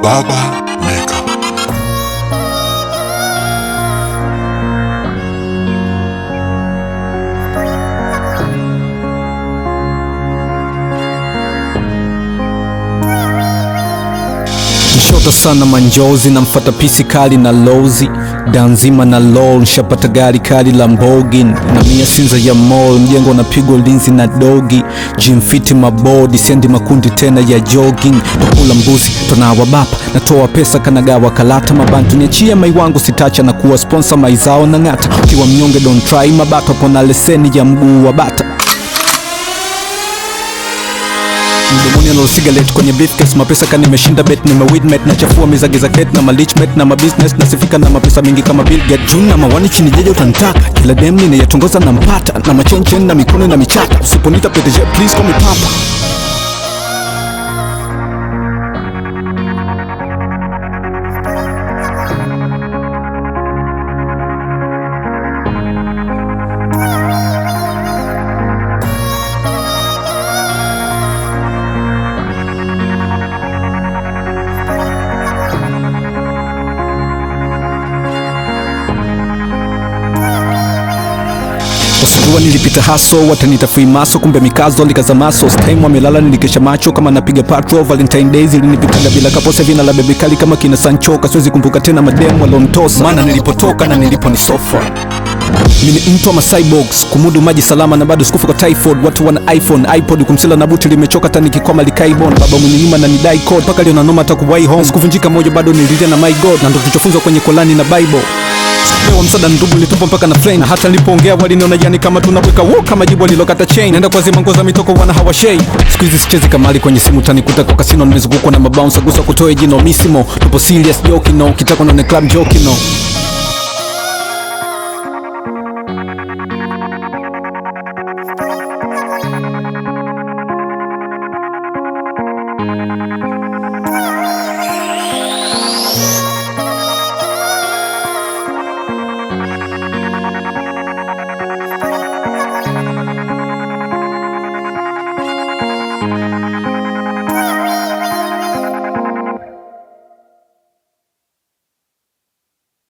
Baba Mega. Nishota sana manjozi na mfata pisi kali na lozi danzima na lol. Nishapata gari kali la Lamborghini na mia sinza ya mall. Mjengo na pigo linzi na dogi jimfiti mabodi. Siendi makundi tena ya jogging. Tukula mbuzi tonawa bapa natoa pesa kanagawa kalata mabantu. Niachia mai wangu sitacha na kuwa sponsor maizao na ngata. Ukiwa mnyonge don't try mabato pona leseni ya mguu wa bata. Mdomoni analo cigarette kwenye briefcase. Mapesa kani nimeshinda bet ni mawidmet. Na chafua mizagi za ket na malichmet na mabusiness. Nasifika na mapesa mingi kama Bill Gates. June na mawani chini jeje utanitaka. Kila dem ninayatongoza na mpata. Na machenchen na mikono na michata. Usiponita PDG please call me papa. Wasijua nilipita haso, watanita free maso. Kumbe mikazo likaza maso. Time wamelala nilikesha macho kama napiga patrol. Valentine Days ilinipitaga bila kapose. Vina la bebe kali kama kina Sancho. Siwezi kumbuka tena mademu walontosa. Maana nilipotoka na nilipo ni sofa. Mimi mtu wa cyborgs kumudu maji salama na bado sikufa kwa typhoid. Watu wana iPhone, iPod kumsela na buti limechoka tani kikoma likaibon. Baba mwenye nyuma na nidai code paka leo na noma atakuwai home. Sikuvunjika moyo bado nililia na my god. Na ndo tulichofunzwa kwenye Kolani na Bible. Leo msada ndugu nilitupa mpaka na flame. Na hata nilipoongea waliniona yani kama tunaweka walk kama jibu alilokata chain. Naenda kwa zima ngoza mitoko wana hawashei. Siku hizi sichezi kamali kwenye simu tanikuta kwa casino. Nimezungukwa na mabounce gusa kutoe jino missimo. Tupo serious joke no. Kitako na club joke no.